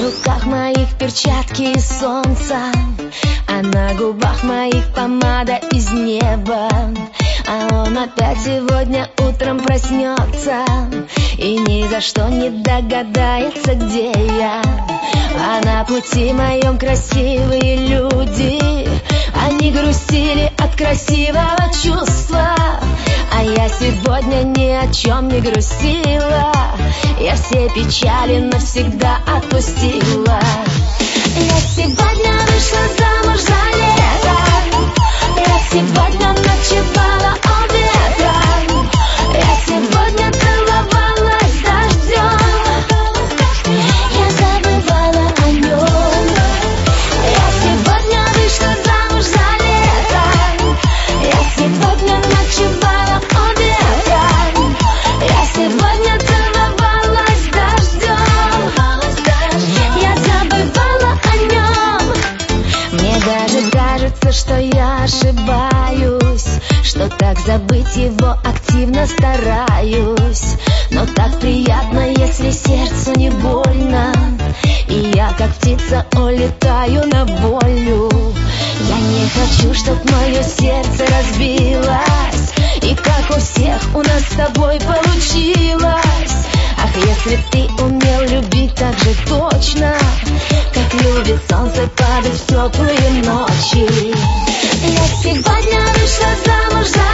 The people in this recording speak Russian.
руках моих перчатки из солнца, а на губах моих помада из неба. А он опять сегодня утром проснется и ни за что не догадается, где я. А на пути моем красивые люди, они грустили от красивого чувства. А я сегодня ни о чем не грустила, я все печали навсегда отпустила. Я сегодня вышла замуж за лето, я сегодня ночевала у ветра, я сегодня целовалась дождем, я забывала о нем. Я сегодня вышла замуж за лето, я сегодня ночевала у ветра, я сегодня целовалась дождем, я забывала о нем. Мне даже кажется, что я ошибаюсь, что так забыть его активно стараюсь. Но так приятно, если сердцу не больно, и я, как птица, улетаю на волю. Я не хочу, чтоб мое сердце разбилось, и как у всех у нас с тобой получилось. Ах, если б ты умел любить так же точно, как любит солнце падать в теплые ночи. Я сегодня вышла замуж за